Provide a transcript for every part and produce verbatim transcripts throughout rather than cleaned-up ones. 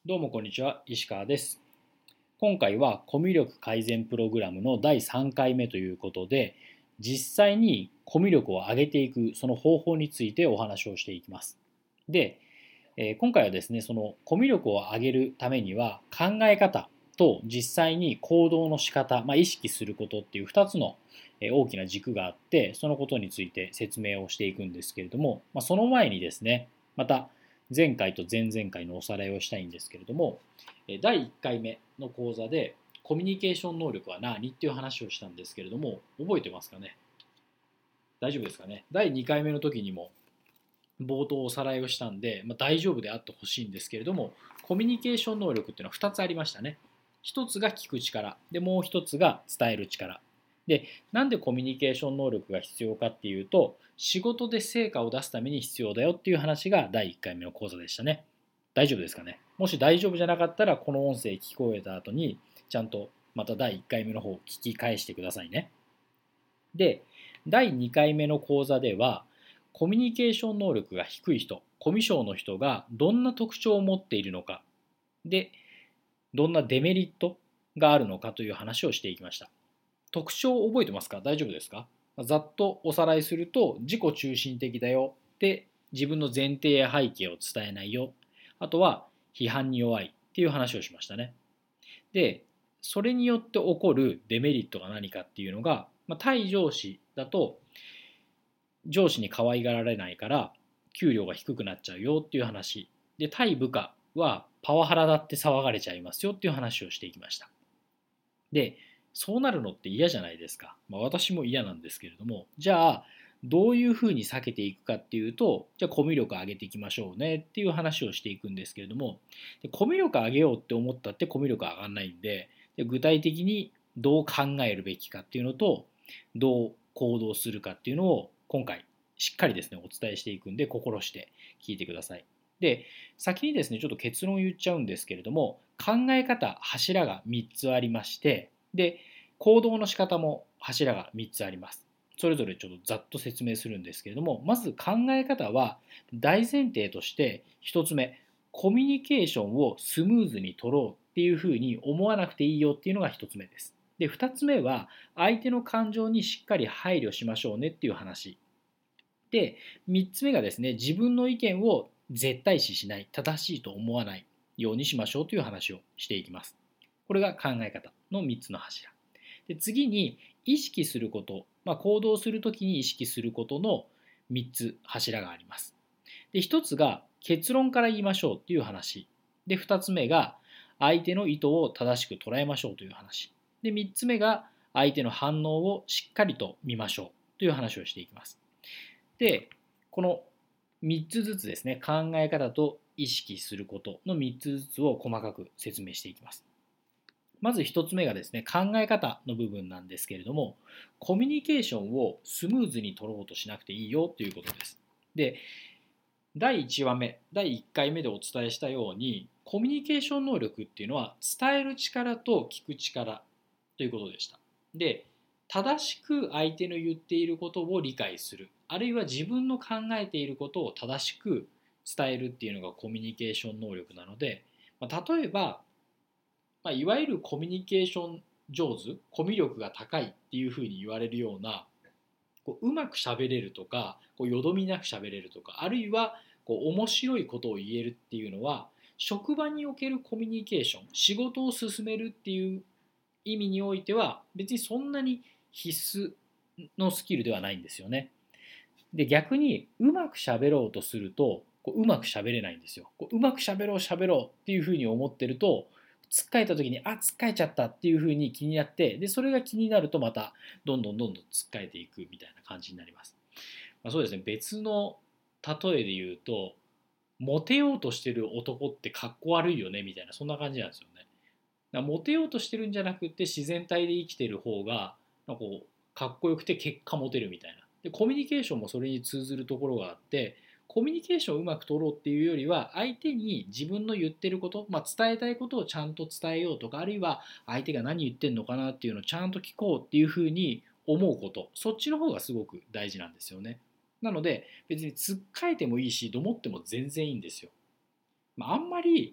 どうもこんにちは、石川です。今回はコミュ力改善プログラムのだいさんかいめということで、実際にコミュ力を上げていくその方法についてお話をしていきます。で、えー今回はですね、そのコミュ力を上げるためには考え方と実際に行動の仕方、まあ、意識することっていうふたつのえー大きな軸があって、そのことについて説明をしていくんですけれども、まあ、その前にですね、また前回と前々回のおさらいをしたいんですけれども、だいいっかいめの講座でコミュニケーション能力は何っていう話をしたんですけれども、覚えてますかね？大丈夫ですかね？だいにかいめの時にも冒頭おさらいをしたんで、まあ、大丈夫であってほしいんですけれども、コミュニケーション能力っていうのはふたつありましたね。ひとつが聞く力で、もうひとつが伝える力で、なんでコミュニケーション能力が必要かっていうと、仕事で成果を出すために必要だよっていう話がだいいっかいめの講座でしたね。大丈夫ですかね？もし大丈夫じゃなかったら、この音声聞こえた後にちゃんとまただいいっかいめの方を聞き返してくださいね。で、だいにかいめの講座では、コミュニケーション能力が低い人、コミュ障の人がどんな特徴を持っているのか、で、どんなデメリットがあるのかという話をしていきました。特徴を覚えてますか？大丈夫ですか？ざっとおさらいすると、自己中心的だよ。で、自分の前提や背景を伝えないよ。あとは、批判に弱いっていう話をしましたね。で、それによって起こるデメリットが何かっていうのが、まあ、対上司だと上司に可愛がられないから給料が低くなっちゃうよっていう話で、対部下はパワハラだって騒がれちゃいますよっていう話をしていきました。で、そうなるのって嫌じゃないですか。まあ、私も嫌なんですけれども、じゃあどういうふうに避けていくかっていうと、じゃあコミュ力上げていきましょうねっていう話をしていくんですけれども、でコミュ力上げようって思ったってコミュ力上がらないんで、で具体的にどう考えるべきかっていうのと、どう行動するかっていうのを今回しっかりですねお伝えしていくんで、心して聞いてください。で、先にですねちょっと結論を言っちゃうんですけれども、考え方柱がみっつありまして、で行動の仕方も柱がみっつあります。それぞれちょっとざっと説明するんですけれども、まず考え方は大前提としてひとつめ、コミュニケーションをスムーズに取ろうっていうふうに思わなくていいよっていうのがひとつめです。で、ふたつめは相手の感情にしっかり配慮しましょうねっていう話。で、みっつめがですね、自分の意見を絶対視しない、正しいと思わないようにしましょうという話をしていきます。これが考え方のみっつの柱。で、次に意識すること、まあ、行動するときに意識することのみっつ柱があります。で、ひとつが結論から言いましょうっていう話。で、ふたつめが相手の意図を正しく捉えましょうという話。で、みっつめが相手の反応をしっかりと見ましょうという話をしていきます。で、このみっつずつですね、考え方と意識することのみっつずつを細かく説明していきます。まずひとつめがですね、考え方の部分なんですけれども、コミュニケーションをスムーズに取ろうとしなくていいよということです。で、だいいちわめ、だいいっかいめでお伝えしたように、コミュニケーション能力っていうのは伝える力と聞く力ということでした。で、正しく相手の言っていることを理解する、あるいは自分の考えていることを正しく伝えるっていうのがコミュニケーション能力なので、まあ例えば、まあ、いわゆるコミュニケーション上手、コミュ力が高いっていうふうに言われるような、こううまく喋れるとか、こうよどみなく喋れるとか、あるいはこう面白いことを言えるっていうのは、職場におけるコミュニケーション、仕事を進めるっていう意味においては、別にそんなに必須のスキルではないんですよね。で、逆にうまく喋ろうとすると、こううまく喋れないんですよ。こううまく喋ろう喋ろうっていうふうに思ってると、つっかえた時に、あ、つっかえちゃったっていうふうに気になって、で、それが気になるとまた、どんどんどんどんつっかえていくみたいな感じになります。まあ、そうですね、別の例えで言うと、モテようとしてる男ってかっこ悪いよねみたいな、そんな感じなんですよね。だからモテようとしてるんじゃなくて、自然体で生きてる方が、なんかこう、かっこよくて結果モテるみたいな。で、コミュニケーションもそれに通ずるところがあって、コミュニケーションをうまく取ろうっていうよりは、相手に自分の言ってること、まあ、伝えたいことをちゃんと伝えようとか、あるいは相手が何言ってんのかなっていうのをちゃんと聞こうっていうふうに思うこと、そっちの方がすごく大事なんですよね。なので、別につっかえてもいいし、どもっても全然いいんですよ。まあ、あんまり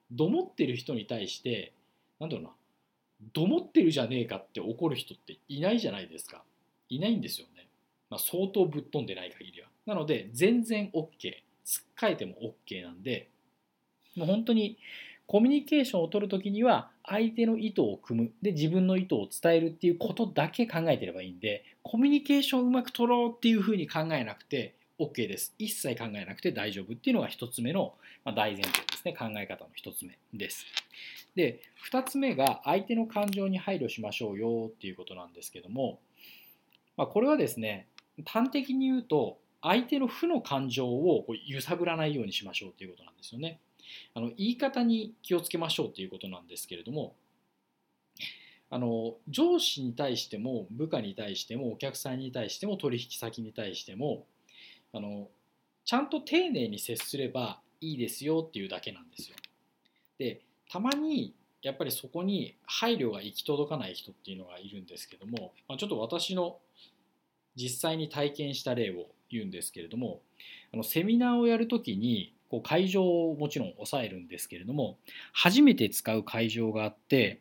どもってる人に対してなんだろうな、どもってるじゃねえかって怒る人っていないじゃないですか。いないんですよね。まあ、相当ぶっ飛んでない限りは。なので全然 OK、つっかえても OK なんで、もう本当にコミュニケーションを取るときには相手の意図を組む、で自分の意図を伝えるっていうことだけ考えてればいいんで、コミュニケーションをうまく取ろうっていうふうに考えなくて OK です。一切考えなくて大丈夫っていうのが一つ目の大前提ですね。考え方の一つ目です。で二つ目が相手の感情に配慮しましょうよっていうことなんですけども、まあ、これはですね、端的に言うと相手の負の感情を揺さぶらないようにしましょうということなんですよね。あの言い方に気をつけましょうということなんですけれども、あの上司に対しても部下に対してもお客さんに対しても取引先に対しても、あのちゃんと丁寧に接すればいいですよっていうだけなんですよ。でたまにやっぱりそこに配慮が行き届かない人っていうのがいるんですけども、まあ、ちょっと私の実際に体験した例を言うんですけれども、あのセミナーをやるときにこう会場をもちろん抑えるんですけれども、初めて使う会場があって、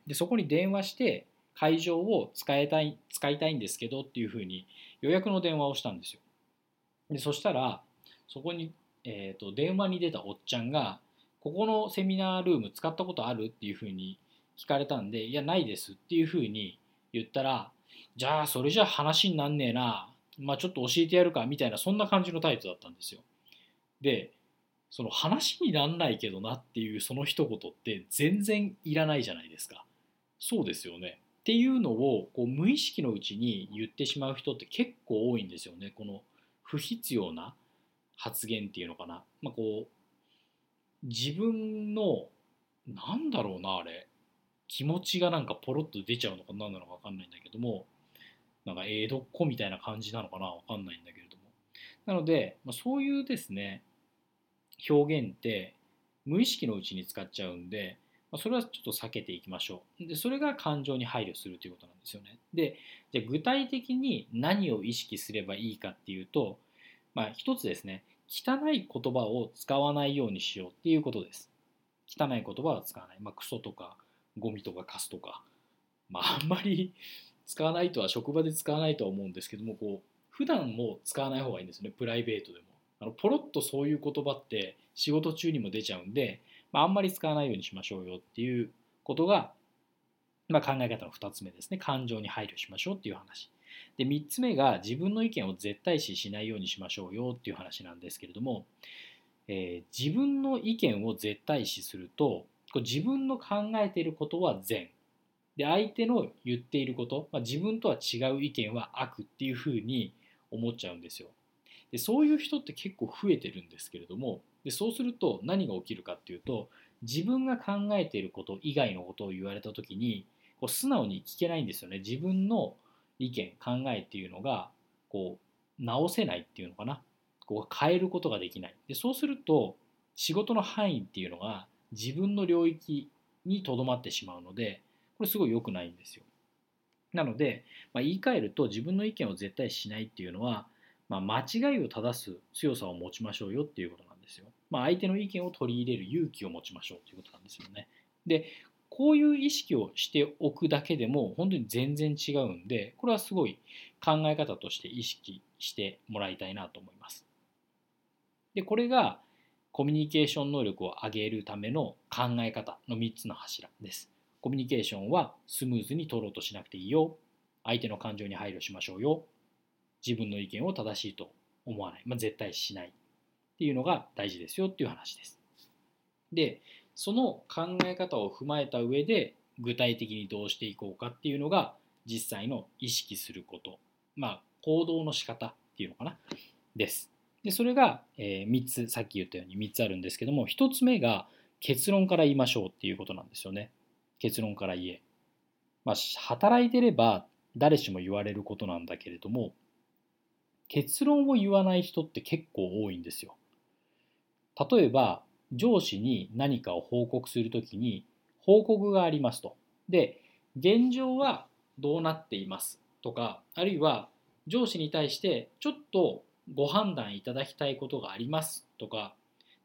でそこに電話して会場を使いたい使いたいんですけどっていうふうに予約の電話をしたんですよ。でそしたらそこに、えーと電話に出たおっちゃんがここのセミナールーム使ったことあるっていうふうに聞かれたんで、いやないですっていうふうに言ったら、じゃあそれじゃ話になんねえな、まあちょっと教えてやるかみたいな、そんな感じのタイプだったんですよ。でその話になんないけどなっていうその一言って全然いらないじゃないですか。そうですよね。っていうのをこう無意識のうちに言ってしまう人って結構多いんですよね。この不必要な発言っていうのかな。まあ、こう自分のなんだろうな、あれ気持ちがなんかポロッと出ちゃうのか何なのか分かんないんだけども、なんか江戸っ子みたいな感じなのかな分かんないんだけれども、なので、まあ、そういうですね表現って無意識のうちに使っちゃうんで、まあ、それはちょっと避けていきましょう。でそれが感情に配慮するということなんですよね。でじゃあ具体的に何を意識すればいいかっていうと、まあ一つですね、汚い言葉を使わないようにしようっていうことです。汚い言葉は使わない。まあ、クソとかゴミとかカスとか、まあ、あんまり使わないとは、職場で使わないとは思うんですけども、こう普段も使わない方がいいんですね。プライベートでもあのポロッとそういう言葉って仕事中にも出ちゃうんで、まあ、あんまり使わないようにしましょうよっていうことが、まあ、考え方のふたつめですね。感情に配慮しましょうっていう話で、みっつめが自分の意見を絶対視しないようにしましょうよっていう話なんですけれども、えー自分の意見を絶対視すると、こう自分の考えていることは善で、相手の言っていること、まあ、自分とは違う意見は悪っていうふうに思っちゃうんですよ。でそういう人って結構増えてるんですけれども、でそうすると何が起きるかっていうと、自分が考えていること以外のことを言われた時にこう素直に聞けないんですよね。自分の意見考えっていうのがこう直せないっていうのかな、こう変えることができない。でそうすると仕事の範囲っていうのが自分の領域にとどまってしまうので、これすごい良くないんですよ。なので、まあ、言い換えると自分の意見を絶対しないっていうのは、まあ、間違いを正す強さを持ちましょうよっていうことなんですよ。まあ、相手の意見を取り入れる勇気を持ちましょうということなんですよね。で、こういう意識をしておくだけでも本当に全然違うんで、これはすごい考え方として意識してもらいたいなと思います。で、これがコミュニケーション能力を上げるための考え方のみっつの柱です。コミュニケーションはスムーズに取ろうとしなくていいよ。相手の感情に配慮しましょうよ。自分の意見を正しいと思わない。まあ、絶対しない。っていうのが大事ですよっていう話です。で、その考え方を踏まえた上で具体的にどうしていこうかっていうのが実際の意識すること。まあ、行動の仕方っていうのかな。です。で、それが、えーみっつ、さっき言ったようにみっつあるんですけども、ひとつめが結論から言いましょうっていうことなんですよね。結論から言え。まあ、働いてれば誰しも言われることなんだけれども、結論を言わない人って結構多いんですよ。例えば、上司に何かを報告するときに、報告がありますと。で、現状はどうなっていますとか、あるいは上司に対してちょっとご判断いただきたいことがありますとか、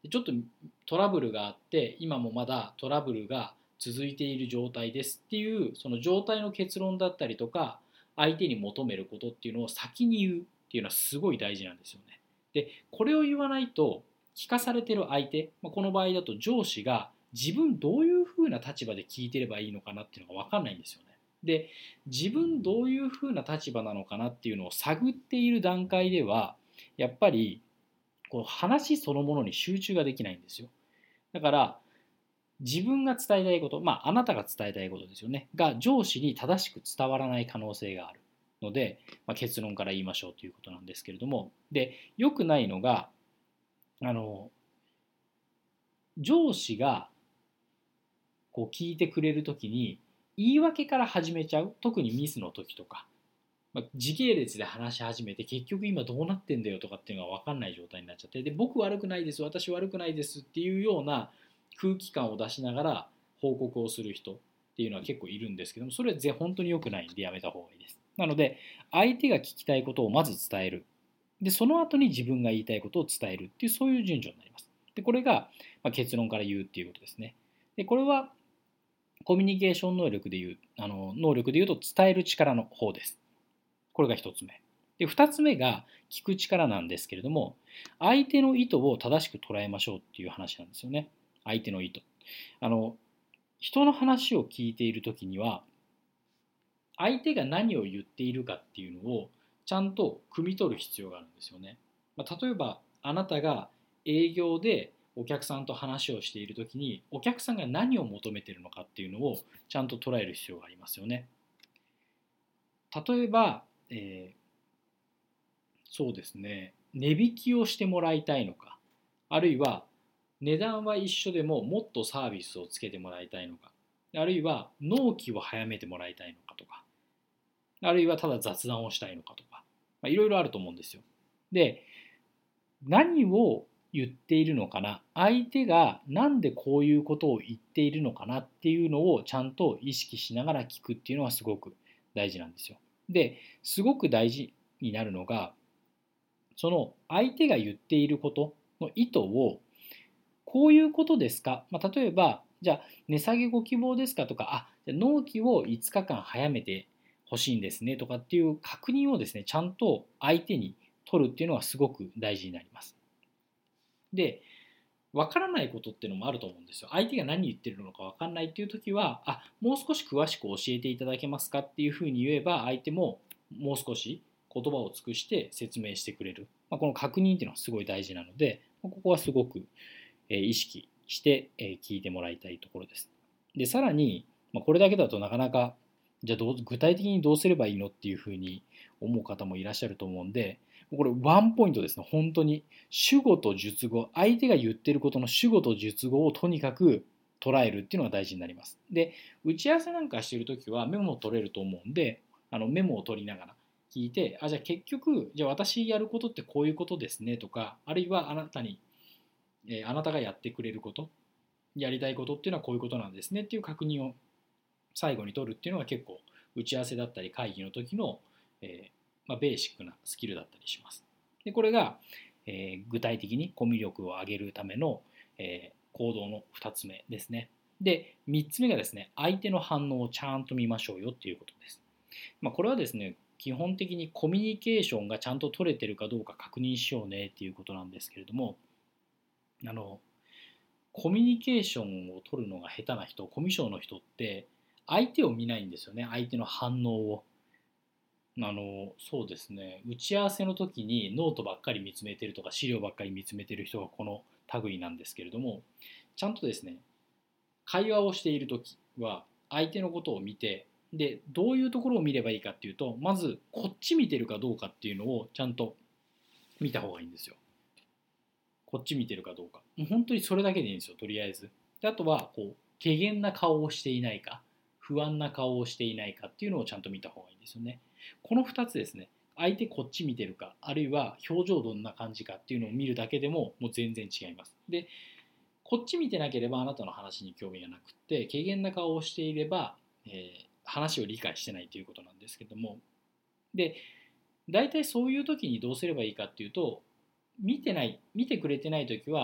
ちょっとトラブルがあって今もまだトラブルが続いている状態ですっていうその状態の結論だったりとか相手に求めることっていうのを先に言うっていうのはすごい大事なんですよね。でこれを言わないと聞かされてる相手、まあ、この場合だと上司が自分どういうふうな立場で聞いてればいいのかなっていうのが分かんないんですよね。で自分どういうふうな立場なのかなっていうのを探っている段階ではやっぱりこの話そのものに集中ができないんですよ。だから自分が伝えたいこと、まああなたが伝えたいことですよねが上司に正しく伝わらない可能性があるので、まあ、結論から言いましょうということなんですけれども、で良くないのがあの上司がこう聞いてくれるときに言い訳から始めちゃう、特にミスの時とか、まあ、時系列で話し始めて結局今どうなってんだよとかっていうのが分かんない状態になっちゃって、で僕悪くないです私悪くないですっていうような空気感を出しながら報告をする人っていうのは結構いるんですけども、それはぜ本当に良くないんでやめた方がいいです。なので相手が聞きたいことをまず伝える、でその後に自分が言いたいことを伝えるっていうそういう順序になります。でこれが、まあ、結論から言うっていうことですね。でこれはコミュニケーション能力でいうあの能力でいうと伝える力の方です。これが一つ目。で二つ目が聞く力なんですけれども、相手の意図を正しく捉えましょうっていう話なんですよね。相手の意図。あの人の話を聞いているときには相手が何を言っているかっていうのをちゃんと汲み取る必要があるんですよね。まあ、例えばあなたが営業でお客さんと話をしているときにお客さんが何を求めているのかっていうのをちゃんと捉える必要がありますよね。例えば、えーそうですね、値引きをしてもらいたいのか、あるいは値段は一緒でももっとサービスをつけてもらいたいのか、あるいは納期を早めてもらいたいのかとか、あるいはただ雑談をしたいのかとか、まあ、いろいろあると思うんですよ。で、何を言っているのかな、相手がなんでこういうことを言っているのかなっていうのをちゃんと意識しながら聞くっていうのはすごく大事なんですよ。で、すごく大事になるのが、その相手が言っていることの意図をこういうことですか、まあ、例えばじゃあ値下げご希望ですかとか、あじゃあ納期をいつかかん早めてほしいんですねとかっていう確認をですねちゃんと相手に取るっていうのはすごく大事になります。で分からないことっていうのもあると思うんですよ。相手が何言ってるのか分かんないっていう時は、あもう少し詳しく教えていただけますかっていうふうに言えば相手ももう少し言葉を尽くして説明してくれる、まあ、この確認っていうのはすごい大事なのでここはすごく意識して聞いてもらいたいところです。でさらにこれだけだとなかなかじゃあどう具体的にどうすればいいのっていうふうに思う方もいらっしゃると思うんで、これワンポイントですね。本当に主語と述語、相手が言ってることの主語と述語をとにかく捉えるっていうのが大事になります。で打ち合わせなんかしてるときはメモを取れると思うんで、あのメモを取りながら聞いて、あじゃあ結局じゃあ私やることってこういうことですねとか、あるいはあなたに、えーあなたがやってくれること、やりたいことっていうのはこういうことなんですねっていう確認を最後に取るっていうのが結構打ち合わせだったり会議の時の、えーまあ、ベーシックなスキルだったりします。でこれが、えー具体的にコミュ力を上げるための、えー行動のふたつめですね。でみっつめがですね、相手の反応をちゃんと見ましょうよっていうことです。まあ、これはですね基本的にコミュニケーションがちゃんと取れてるかどうか確認しようねっていうことなんですけれども、あのコミュニケーションを取るのが下手な人、コミュ障の人って相手を見ないんですよね。相手の反応を。あのそうですね、打ち合わせの時にノートばっかり見つめてるとか資料ばっかり見つめてる人がこの類なんですけれども、ちゃんとですね会話をしている時は相手のことを見て、でどういうところを見ればいいかっていうと、まずこっち見てるかどうかっていうのをちゃんと見た方がいいんですよ。こっち見てるかどうか、もう本当にそれだけでいいんですよ、とりあえず。であとはこう怪げな顔をしていないか不安な顔をしていないかっていうのをちゃんと見た方がいいんですよね。このふたつですね、相手こっち見てるか、あるいは表情どんな感じかっていうのを見るだけでももう全然違います。でこっち見てなければあなたの話に興味がなくって、軽減な顔をしていれば、えー話を理解してないということなんですけども、で大体そういう時にどうすればいいかっていうと、見てない見てくれてない時は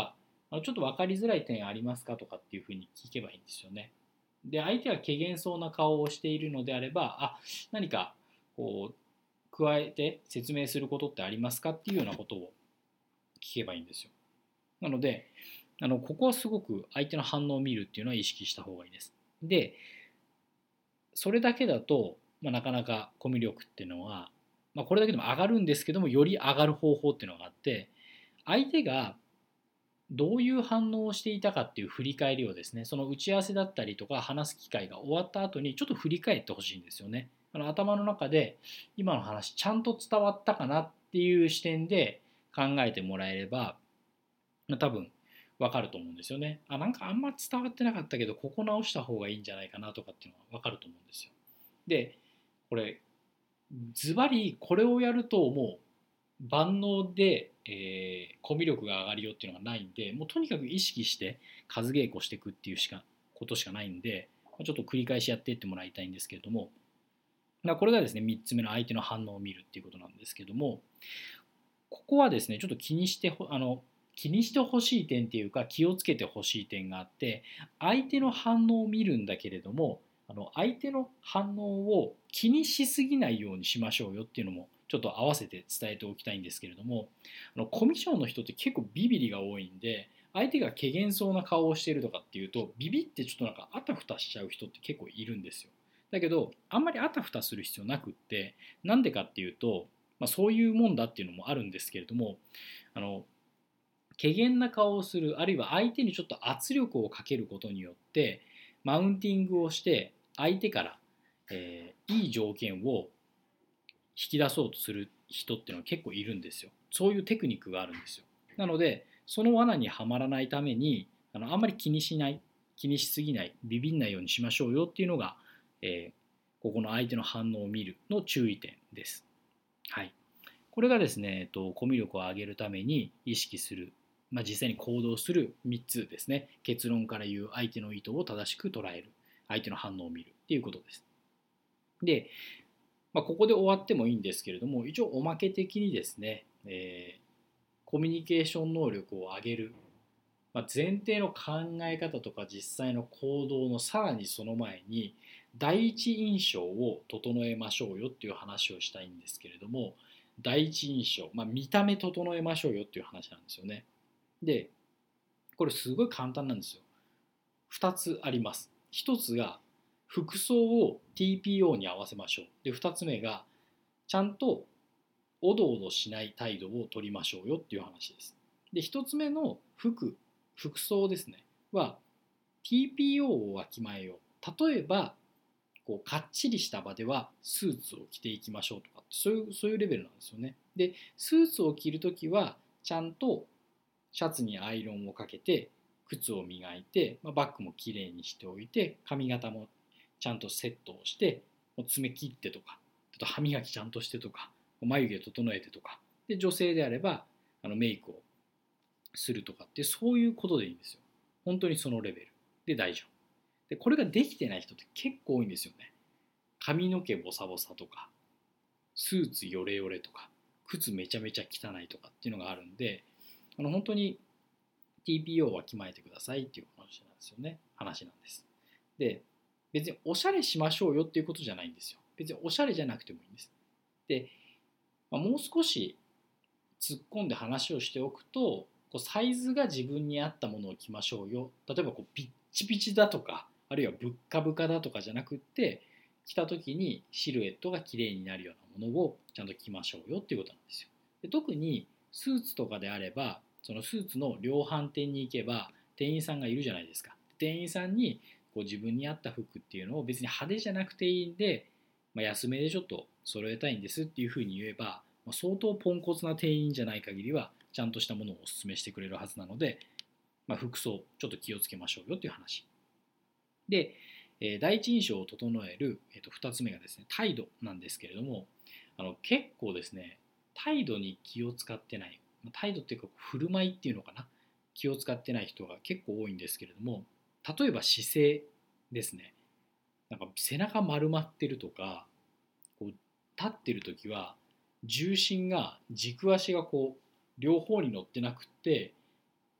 あのちょっと分かりづらい点ありますかとかっていうふうに聞けばいいんですよね。で、相手が怪げそうな顔をしているのであれば、あ、何かこう加えて説明することってありますかっていうようなことを聞けばいいんですよ。なので、あのここはすごく相手の反応を見るっていうのは意識した方がいいです。で、それだけだと、まあ、なかなかコミュ力っていうのは、まあ、これだけでも上がるんですけども、より上がる方法っていうのがあって、相手がどういう反応をしていたかっていう振り返りをですね、その打ち合わせだったりとか話す機会が終わった後にちょっと振り返ってほしいんですよね。あの頭の中で今の話ちゃんと伝わったかなっていう視点で考えてもらえれば、多分わかると思うんですよね。あ、なんかあんま伝わってなかったけど、ここ直した方がいいんじゃないかなとかっていうのはわかると思うんですよ。で、これ、ズバリこれをやるともう万能で、えーコミュ力が上がるよっていうのがないんで、もうとにかく意識して数稽古していくっていうしかことしかないんで、ちょっと繰り返しやっていってもらいたいんですけれども、これがですね、みっつめの相手の反応を見るっていうことなんですけども、ここはですね、ちょっと気にしてほあの気にしてほしい点っていうか気をつけてほしい点があって、相手の反応を見るんだけれども、あの相手の反応を気にしすぎないようにしましょうよっていうのもちょっと合わせて伝えておきたいんですけれども、あのコミュ障の人って結構ビビりが多いんで、相手が怪げそうな顔をしているとかっていうとビビってちょっとなんかあたふたしちゃう人って結構いるんですよ。だけどあんまりあたふたする必要なくって、なんでかっていうと、まあ、そういうもんだっていうのもあるんですけれども、あの怪げな顔をする、あるいは相手にちょっと圧力をかけることによってマウンティングをして相手から、えーいい条件を引き出そうとする人っていうのは結構いるんですよ。そういうテクニックがあるんですよ。なのでその罠にはまらないために、あのあんまり気にしない気にしすぎない、ビビんないようにしましょうよっていうのが、えーここの相手の反応を見るの注意点です。はい、これがですね、えっと、コミュ力を上げるために意識する、まあ、実際に行動するみっつですね。結論から言う相手の意図を正しく捉える、相手の反応を見るっていうことです。で、まあ、ここで終わってもいいんですけれども、一応おまけ的にですね、えーコミュニケーション能力を上げる、まあ、前提の考え方とか実際の行動のさらにその前に第一印象を整えましょうよっていう話をしたいんですけれども、第一印象、まあ、見た目整えましょうよっていう話なんですよね。で、これすごい簡単なんですよ。ふたつあります。ひとつが服装を ティーピーオー に合わせましょう。で、ふたつめがちゃんとおどおどしない態度を取りましょうよっていう話です。で、ひとつめの服、服装ですね、は ティーピーオー をわきまえよう。例えば、こうかっちりした場ではスーツを着ていきましょうとか、そういうそういうレベルなんですよね。で、スーツを着るときはちゃんとシャツにアイロンをかけて、靴を磨いて、まあ、バッグもきれいにしておいて、髪型もちゃんとセットをして、爪切ってとか、あと歯磨きちゃんとしてとか、眉毛整えてとか、で女性であればあのメイクをするとかって、そういうことでいいんですよ。本当にそのレベルで大丈夫。で、これができてない人って結構多いんですよね。髪の毛ボサボサとか、スーツヨレヨレとか、靴めちゃめちゃ汚いとかっていうのがあるんで、あの本当に ティーピーオー をわきまえてくださいっていう話なんですよね。話なんです。で、別におしゃれしましょうよっていうことじゃないんですよ。別におしゃれじゃなくてもいいんです。で、まあ、もう少し突っ込んで話をしておくと、こうサイズが自分に合ったものを着ましょうよ。例えばこうピッチピチだとか、あるいはぶっかぶかだとかじゃなくって、着た時にシルエットが綺麗になるようなものをちゃんと着ましょうよっていうことなんですよ。で、特にスーツとかであれば、そのスーツの量販店に行けば店員さんがいるじゃないですか。店員さんにこう自分に合った服っていうのを別に派手じゃなくていいんで、まあ、安めでちょっと揃えたいんですっていうふうに言えば、まあ、相当ポンコツな店員じゃない限りはちゃんとしたものをお勧めしてくれるはずなので、まあ、服装ちょっと気をつけましょうよという話で、えー第一印象を整える、えーとふたつめがですね、態度なんですけれども、あの結構ですね、態度に気を使ってない、態度っていうか振る舞いっていうのかな、気を使ってない人が結構多いんですけれども、例えば姿勢ですね。なんか背中丸まってるとか、こう立ってる時は重心が軸足がこう両方に乗ってなくって、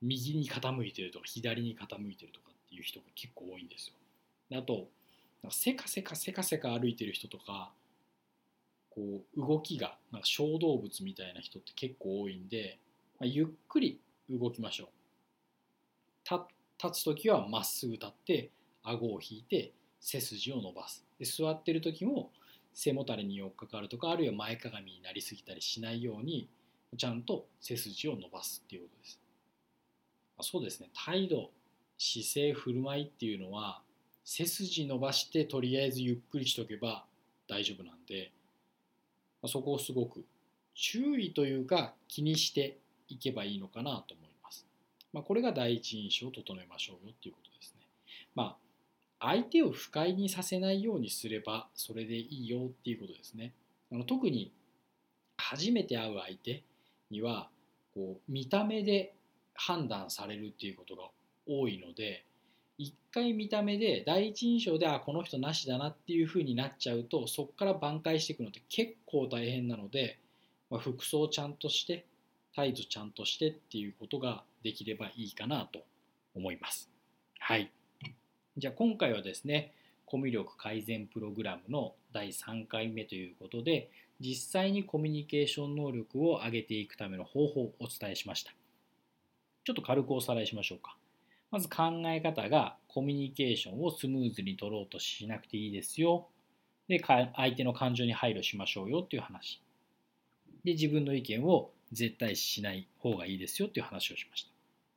右に傾いてるとか左に傾いてるとかっていう人が結構多いんですよ。あとなんかせかせかせかせか歩いてる人とか、こう動きがなんか小動物みたいな人って結構多いんで、まあ、ゆっくり動きましょう。立立つ時はまっすぐ立って顎を引いて背筋を伸ばす。で座ってる時も背もたれに寄っかかるとか、あるいは前かがみになりすぎたりしないようにちゃんと背筋を伸ばすっていうことです。そうですね、態度、姿勢、振る舞いっていうのは背筋伸ばしてとりあえずゆっくりしとけば大丈夫なんで、そこをすごく注意というか気にしていけばいいのかなと思います。まあ、これが第一印象を整えましょうよっていうことですね。まあ、相手を不快にさせないようにすればそれでいいよっていうことですね。あの特に初めて会う相手にはこう見た目で判断されるっていうことが多いので、一回見た目で第一印象であこの人なしだなっていう風になっちゃうと、そこから挽回していくのって結構大変なので、まあ、服装ちゃんとして態度ちゃんとしてっていうことができればいいかなと思います。はい。じゃあ今回はですね、コミュ力改善プログラムのだいさんかいめということで、実際にコミュニケーション能力を上げていくための方法をお伝えしました。ちょっと軽くおさらいしましょうか。まず考え方が、コミュニケーションをスムーズに取ろうとしなくていいですよ。で、相手の感情に配慮しましょうよっていう話。で、自分の意見を絶対しない方がいいですよっていう話をしました。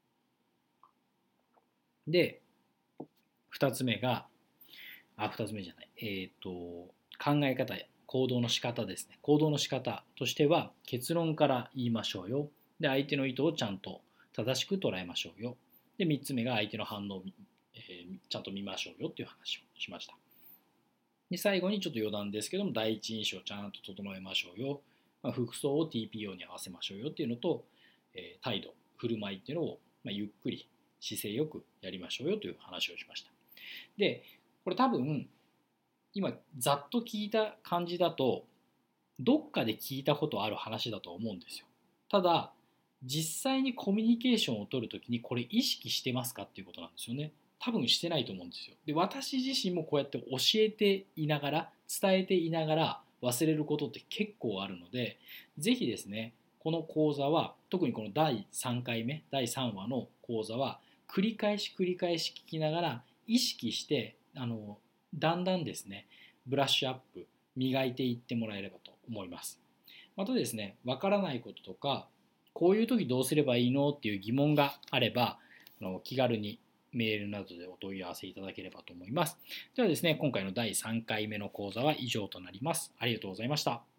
で、二つ目が、あ、二つ目じゃない。えっと、考え方、行動の仕方ですね。行動の仕方としては、結論から言いましょうよ。で、相手の意図をちゃんと正しく捉えましょうよ。で、みっつめが相手の反応を、えー、ちゃんと見ましょうよっていう話をしました。で、最後にちょっと余談ですけども、第一印象をちゃんと整えましょうよ。まあ、服装を ティーピーオー に合わせましょうよっていうのと、えー、態度、振る舞いっていうのを、まあ、ゆっくり姿勢よくやりましょうよという話をしました。で、これ多分、今ざっと聞いた感じだと、どっかで聞いたことある話だと思うんですよ。ただ、実際にコミュニケーションを取るときにこれ意識してますかっていうことなんですよね。多分してないと思うんですよ。で、私自身もこうやって教えていながら、伝えていながら忘れることって結構あるので、ぜひですね、この講座は、特にこのだいさんかいめ、だいさんわの講座は、繰り返し繰り返し聞きながら、意識して、あの、だんだんですね、ブラッシュアップ、磨いていってもらえればと思います。またですね、わからないこととか、こういう時どうすればいいのっていう疑問があれば、あの気軽にメールなどでお問い合わせいただければと思います。ではですね、今回のだいさんかいめの講座は以上となります。ありがとうございました。